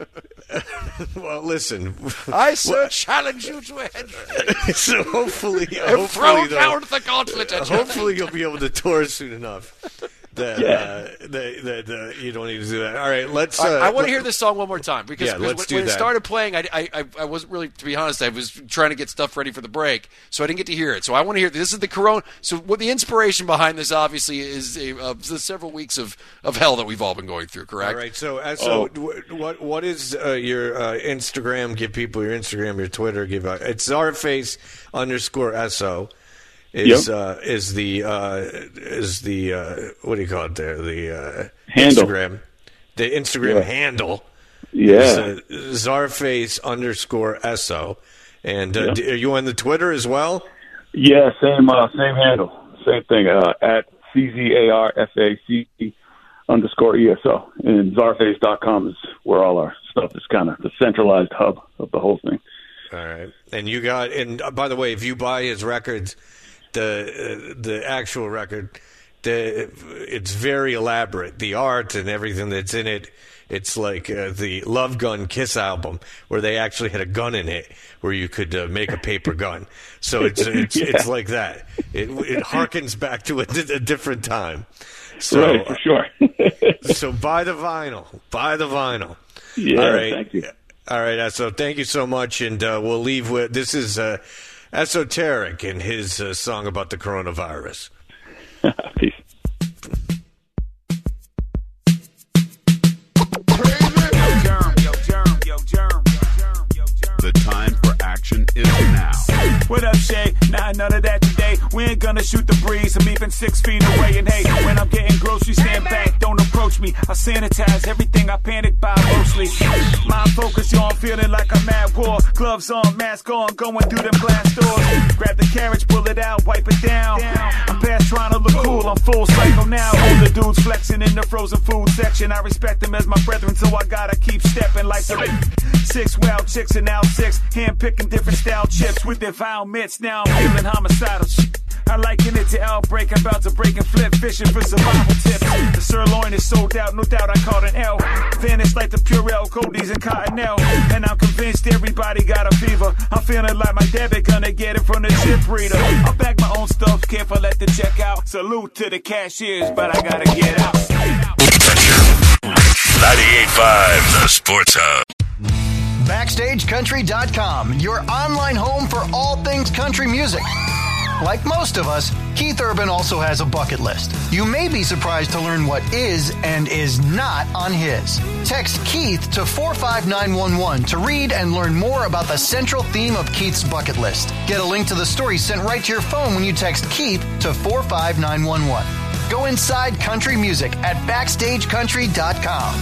S7: Well, listen.
S8: I sir challenge you to a head shave.
S7: So hopefully,
S8: And
S7: hopefully,
S8: throw
S7: though,
S8: down the gauntlet at your
S7: hopefully you'll be able to tour soon enough that
S13: Yeah.
S7: uh, that, that uh, you don't need to do that. All right, let's. Uh,
S8: I, I want
S7: let-
S8: to hear this song one more time because,
S7: Yeah,
S8: because
S7: let's
S8: when,
S7: do
S8: when it
S7: that.
S8: started playing, I, I, I- I wasn't really, to be honest, I was trying to get stuff ready for the break, so I didn't get to hear it. So I want to hear this is the Corona. So what the inspiration behind this obviously is a, uh, the several weeks of, of hell that we've all been going through. Correct?
S7: All right. So, uh, so
S13: Oh.
S7: wh- what what is uh, your uh, Instagram? Give people your Instagram, your Twitter. Give uh, it's Czarface underscore so. Is
S13: Yep.
S7: uh, is the uh, is the uh, what do you call it there? The uh,
S13: Handle.
S7: Instagram, the Instagram
S13: Yeah.
S7: handle.
S13: Yeah.
S7: Is, uh, Czarface underscore so. And uh,
S13: Yep.
S7: d- are you on the Twitter as well?
S13: Yeah, same uh, same handle, same thing. Uh, at C Z A R F A C underscore E S O, and Czarface dot com is where all our stuff is. Kind of the centralized hub of the whole thing.
S7: All right. And you got, and uh, by the way, if you buy his records, the uh, the actual record, the it's very elaborate. The art and everything that's in it, it's like uh, the Love Gun Kiss album, where they actually had a gun in it, where you could uh, make a paper gun. So it's it's,
S13: Yeah.
S7: it's like that. It it harkens back to a, a different time. So,
S13: Right, for sure.
S7: so buy the vinyl. Buy the vinyl.
S13: Yeah,
S7: All right.
S13: thank you.
S7: All right, so thank you so much, and uh, we'll leave with this is uh, Esoteric and his uh, song about the coronavirus.
S13: Peace.
S15: The time for action is now.
S14: What up, Shay? Nah, none of that today. We ain't gonna shoot the breeze. I'm even six feet away. And hey, when I'm getting groceries, stand back, don't approach me. I sanitize everything I panic buy mostly. Mind focus, yo, I'm feeling like I'm at war. Gloves on, mask on, going through them glass doors. Grab the carriage, pull it out, wipe it down. I'm past trying to look cool, I'm full cycle now. All the dudes flexing in the frozen food section. I respect them as my brethren, so I gotta keep stepping like the six wild chicks and now six. Hand picking different style chips with their vile mitts. Now I'm feeling homicidal shit. I liken it to outbreak, I'm about to break and flip, fishing for survival tips. The sirloin is sold out, no doubt I caught an L. Vanished like the Purell, Cody's and Cottonelle. And I'm convinced everybody got a fever. I'm feeling like my debit gonna get it from the chip reader. I'll bag my own stuff, careful at the checkout. Salute to the cashiers, but I gotta get out.
S3: ninety-eight point five, The Sports Hub.
S12: Backstage Country dot com, your online home for all things country music. Like most of us, Keith Urban also has a bucket list. You may be surprised to learn what is and is not on his. Text Keith to four five nine one one to read and learn more about the central theme of Keith's bucket list. Get a link to the story sent right to your phone when you text Keith to four five nine one one. Go inside country music at Backstage Country dot com.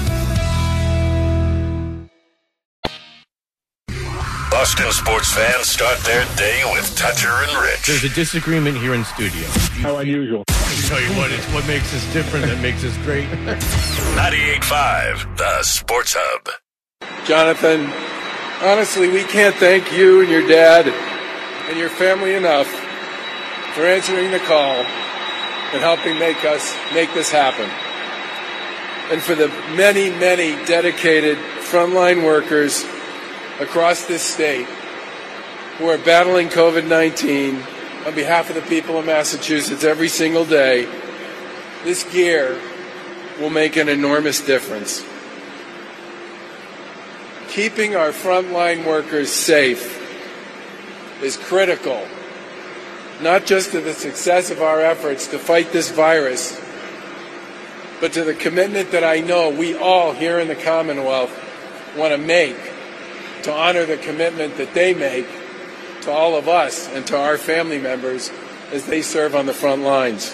S3: Boston sports fans start their day with Toucher and Rich.
S1: There's a disagreement here in studio.
S10: How unusual.
S1: I'll tell you what, it's what makes us different, that makes us great.
S3: ninety-eight point five, The Sports Hub.
S16: Jonathan, honestly, we can't thank you and your dad and your family enough for answering the call and helping make us make this happen. And for the many, many dedicated frontline workers across this state who are battling covid nineteen on behalf of the people of Massachusetts every single day, this gear will make an enormous difference. Keeping our frontline workers safe is critical, not just to the success of our efforts to fight this virus, but to the commitment that I know we all here in the Commonwealth want to make to honor the commitment that they make to all of us and to our family members as they serve on the front lines.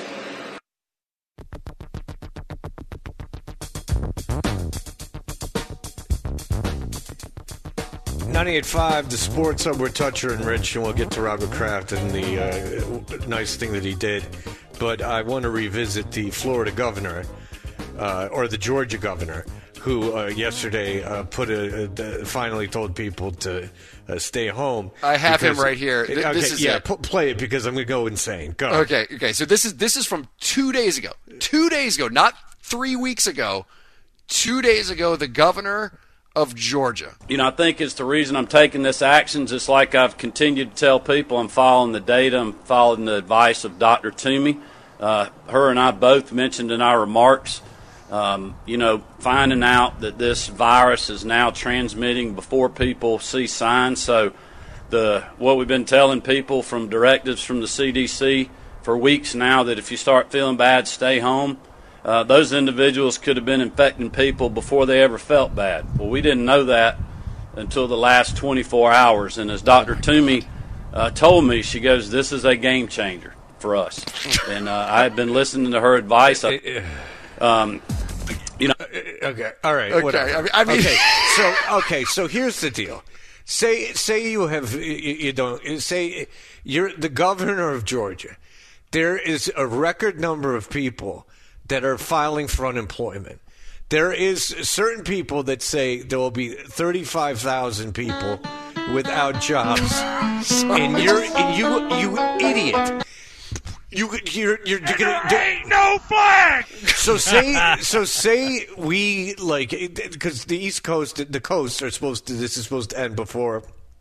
S7: ninety-eight point five, the Sports Hub, we're Toucher and Rich, and we'll get to Robert Kraft and the uh, nice thing that he did. But I want to revisit the Florida governor, uh, or the Georgia governor, who uh, yesterday uh, put a, a, finally told people to uh, stay home.
S8: I have
S7: because,
S8: him right here. Th-
S7: okay,
S8: this is
S7: yeah,
S8: it.
S7: P- play it because I'm going to go insane. Go.
S8: Okay, okay. So this is this is from two days ago. Two days ago, not three weeks ago. Two days ago, the governor of Georgia.
S17: You know, I think it's the reason I'm taking this action. Just like I've continued to tell people, I'm following the data, I'm following the advice of Doctor Toomey. Uh, her and I both mentioned in our remarks, um, you know, finding out that this virus is now transmitting before people see signs. So the what we've been telling people from directives from the C D C for weeks now, that if you start feeling bad, stay home. Uh, those individuals could have been infecting people before they ever felt bad. Well, we didn't know that until the last twenty-four hours. And as Doctor Toomey uh, told me, she goes, this is a game changer for us. And uh, I've been listening to her advice. I, um, you know.
S7: Okay. All right.
S8: Okay.
S7: Whatever.
S8: I mean, I mean
S7: okay. So okay. So here's the deal. Say say you have you, you don't say you're the governor of Georgia. There is a record number of people that are filing for unemployment. There is certain people that say there will be thirty-five thousand people without jobs, and you're and you you idiot. You you're you're, you're gonna do,
S14: ain't no flag.
S7: So say so say we like because the East Coast the coasts are supposed to this is supposed to end before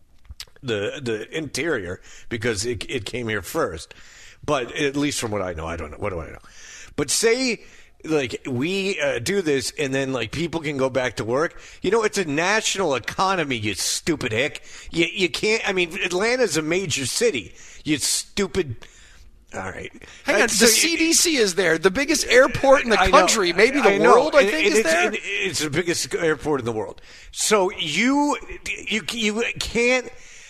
S7: the the interior because it it came here first. But at least from what I know, I don't know. What do I know? But say, like, we uh, do this and then, like, people can go back to work. You know, it's a national economy, you stupid hick. You, you can't – I mean, Atlanta's a major city. You stupid – all right.
S8: Hang on.
S7: Uh,
S8: The
S7: so
S8: C D C is there. The biggest airport in the
S7: I
S8: country,
S7: know,
S8: maybe the
S7: I know.
S8: world, I
S7: And-
S8: think,
S7: and
S8: is
S7: it's,
S8: there.
S7: and it's the biggest airport in the world. So you you you can't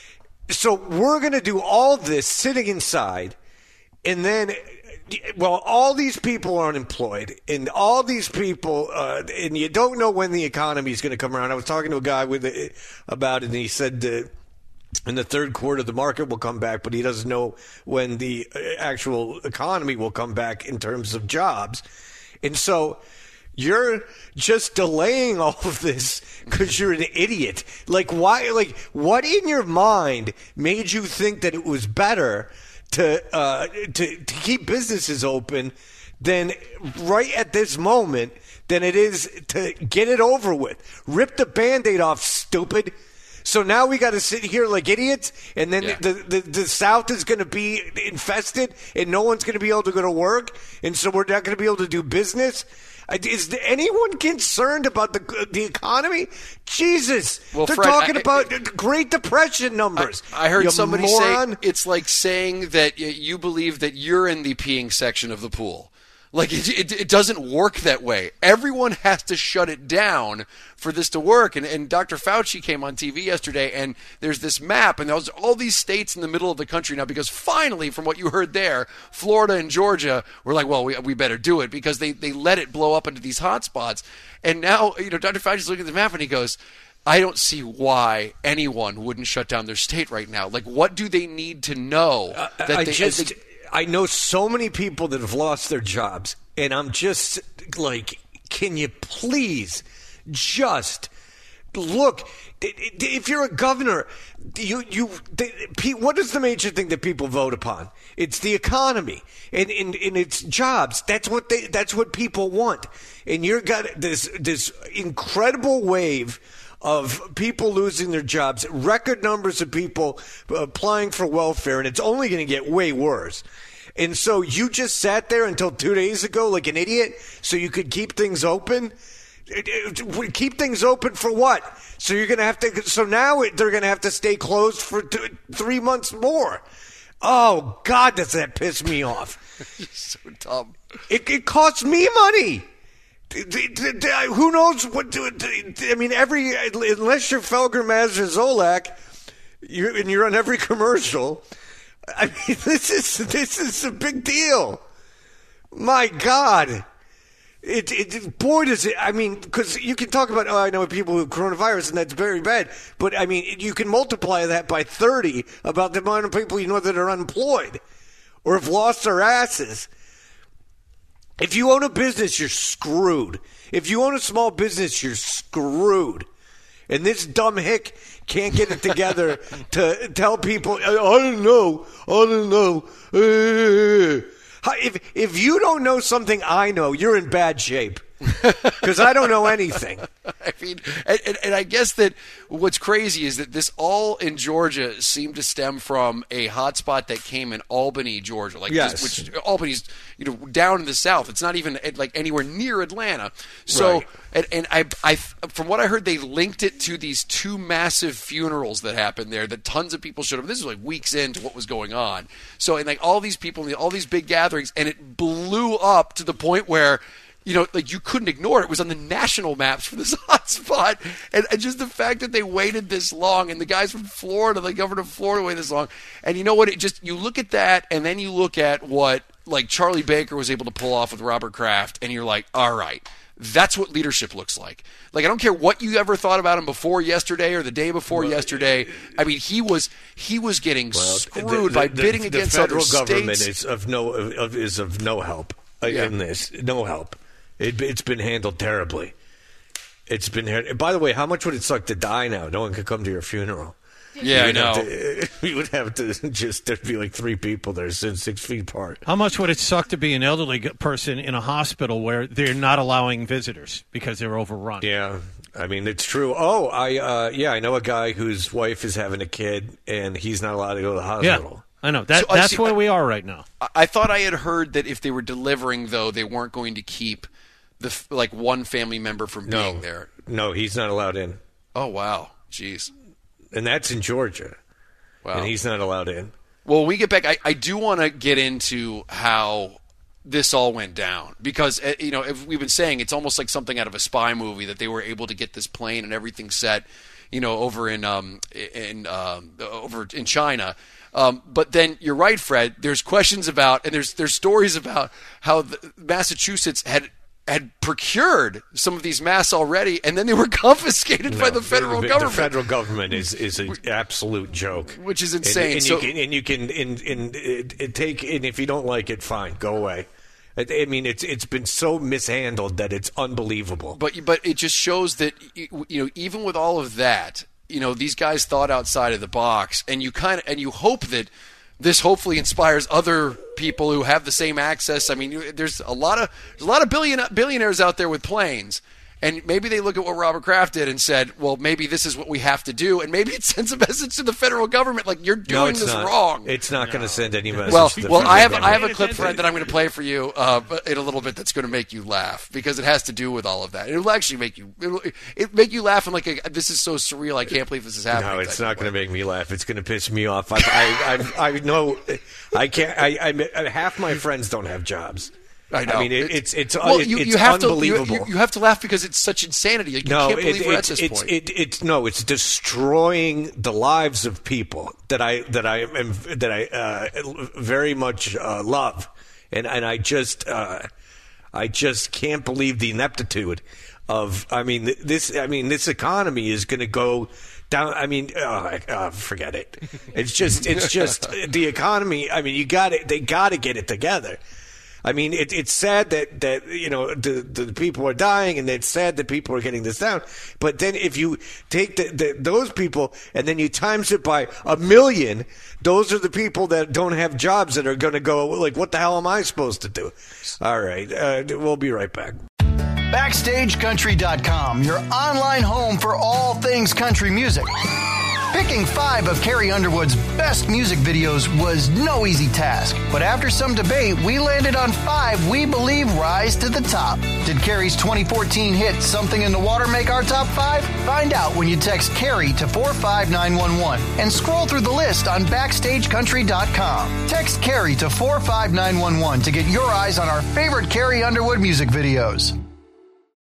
S7: – so we're going to do all this sitting inside and then – well, all these people are unemployed, and all these people, uh, and you don't know when the economy is going to come around. I was talking to a guy with it about it, and he said uh, in the third quarter the market will come back, but he doesn't know when the actual economy will come back in terms of jobs. And so you're just delaying all of this because you're an idiot. Like, why? Like, what in your mind made you think that it was better to uh, to to keep businesses open than right at this moment than it is to get it over with? Rip the Band-Aid off, stupid. So now we got to sit here like idiots, and then
S8: Yeah.
S7: the, the the South is going to be infested, and no one's going to be able to go to work, and so we're not going to be able to do business. Is there anyone concerned about the the economy? Jesus,
S8: Well,
S7: they're
S8: Fred,
S7: talking
S8: I-
S7: about Great Depression numbers.
S8: I heard
S7: you
S8: somebody
S7: moron.
S8: say it's like saying that y- you believe that you're in the peeing section of the pool. Like, it, it, it doesn't work that way. Everyone has to shut it down for this to work. And, and Doctor Fauci came on T V yesterday, and there's this map, and there's all these states in the middle of the country now because finally, from what you heard there, Florida and Georgia were like, well, we, we better do it because they, they let it blow up into these hot spots. And now, you know, Doctor Fauci's looking at the map, and he goes, I don't see why anyone wouldn't shut down their state right now. Like, what do they need to know?
S7: Uh,
S8: that
S7: I
S8: they,
S7: just,
S8: they,
S7: I know so many people that have lost their jobs, and I'm just like, can you please just look, if you're a governor, you you what is the major thing that people vote upon? It's the economy and, and, and it's jobs. That's what they that's what people want. And you've got this this incredible wave of people losing their jobs, record numbers of people applying for welfare, and it's only going to get way worse. And so you just sat there until two days ago like an idiot so you could keep things open? Keep things open for what? So you're going to have to. So now they're going to have to stay closed for two, three months more. Oh God, does that piss me off?
S8: So dumb.
S7: It, it costs me money. Who knows what? I mean, every unless you're Felger Mazur-Zolak, you're and you're on every commercial. I mean, this is this is a big deal. My God. It, it, boy, does it, I mean, because you can talk about, oh, I know people who have coronavirus, and that's very bad. But, I mean, you can multiply that by thirty about the amount of people you know that are unemployed or have lost their asses. If you own a business, you're screwed. If you own a small business, you're screwed. And this dumb hick can't get it together to tell people, I don't know, I don't know. If if you don't know something I know, you're in bad shape because I don't know anything.
S8: I mean, and, and, and I guess that what's crazy is that this all in Georgia seemed to stem from a hotspot that came in Albany, Georgia. Like,
S7: yes.
S8: this, which Albany's, you know, down in the south. It's not even like anywhere near Atlanta. So,
S7: right.
S8: and, and I, I, from what I heard, they linked it to these two massive funerals that happened there that tons of people showed up. This was like weeks into what was going on. So, and like all these people, all these big gatherings, and it blew up to the point where, you know, like you couldn't ignore it. It was on the national maps for this hotspot. And, and just the fact that they waited this long, and the guys from Florida, the governor of Florida waited this long. And you know what? It just, you look at that, and then you look at what, like, Charlie Baker was able to pull off with Robert Kraft, and you're like, all right, that's what leadership looks like. Like, I don't care what you ever thought about him before yesterday or the day before well, yesterday. I mean, he was he was getting well, screwed the, the, by the, bidding
S7: the,
S8: against
S7: the
S8: other states.
S7: The federal government is of no of, is of no help
S8: yeah.
S7: in this. No help. It, it's been handled terribly. It's been. By the way, how much would it suck to die now? No one could come to your funeral.
S8: Yeah, I know.
S7: To, you would have to just there'd be like three people there, sitting six feet apart.
S1: How much would it suck to be an elderly person in a hospital where they're not allowing visitors because they're overrun?
S7: Yeah, I mean it's true. Oh, I uh, yeah, I know a guy whose wife is having a kid and he's not allowed to go to the hospital.
S1: Yeah. I know. That, so, that's see, where we are right now.
S8: I, I thought I had heard that if they were delivering, though, they weren't going to keep the like one family member from
S7: no,
S8: being there.
S7: No, he's not allowed in.
S8: Oh, wow. Jeez.
S7: And that's in Georgia.
S8: Wow.
S7: And he's not allowed in.
S8: Well, when we get back, I, I do want to get into how this all went down. Because, you know, if we've been saying it's almost like something out of a spy movie that they were able to get this plane and everything set, you know, over in um, in um, over in China. Um, but then you're right, Fred. There's questions about, and there's there's stories about how the, Massachusetts had had procured some of these masks already, and then they were confiscated
S7: no,
S8: by the federal
S7: the,
S8: government.
S7: The federal government is, is an absolute joke,
S8: which is insane.
S7: And, and
S8: so,
S7: you can, and you can, and, and it, it take, and if you don't like it, fine, go away. I, I mean, it's it's been so mishandled that it's unbelievable.
S8: But but it just shows that, you know, even with all of that, you know, these guys thought outside of the box, and you kind of and you hope that this hopefully inspires other people who have the same access. I mean, there's a lot of there's a lot of billion billionaires out there with planes, and maybe they look at what Robert Kraft did and said, well, maybe this is what we have to do, and maybe it sends a message to the federal government like you're doing
S7: no, it's
S8: this
S7: not.
S8: wrong.
S7: It's not no. going to send any message.
S8: Well,
S7: to the
S8: well,
S7: federal
S8: I have
S7: government.
S8: I have a clip, Fred, that I'm going to play for you uh, in a little bit. That's going to make you laugh because it has to do with all of that. It'll actually make you it'll it make you laugh and like a, this is so surreal. I can't believe this is happening.
S7: No, it's not going to make me laugh. It's going to piss me off. I I, I, I know I can't. I, I half my friends don't have jobs.
S8: I know.
S7: I mean, it, it's it's
S8: well,
S7: it,
S8: you,
S7: it's
S8: you have
S7: unbelievable.
S8: To, you, you have to laugh because it's such insanity. You
S7: no,
S8: can't believe
S7: it,
S8: we're
S7: it,
S8: at this
S7: it's,
S8: point.
S7: It, it, it's no, it's destroying the lives of people that I that I am that I uh, very much uh, love, and and I just uh, I just can't believe the ineptitude of. I mean, this. I mean, this economy is going to go down. I mean, oh, oh, forget it. It's just it's just the economy. I mean, you got it. They got to get it together. I mean, it, it's sad that, that you know, the, the people are dying, and it's sad that people are getting this down. But then if you take the, the, those people and then you times it by a million, those are the people that don't have jobs that are going to go, like, what the hell am I supposed to do? All right. Uh, we'll be right back.
S12: Backstage Country dot com, your online home for all things country music. Picking five of Carrie Underwood's best music videos was no easy task, but after some debate, we landed on five we believe rise to the top. Did Carrie's twenty fourteen hit Something in the Water make our top five? Find out when you text Carrie to four five nine one one and scroll through the list on Backstage Country dot com. Text Carrie to four five nine one one to get your eyes on our favorite Carrie Underwood music videos.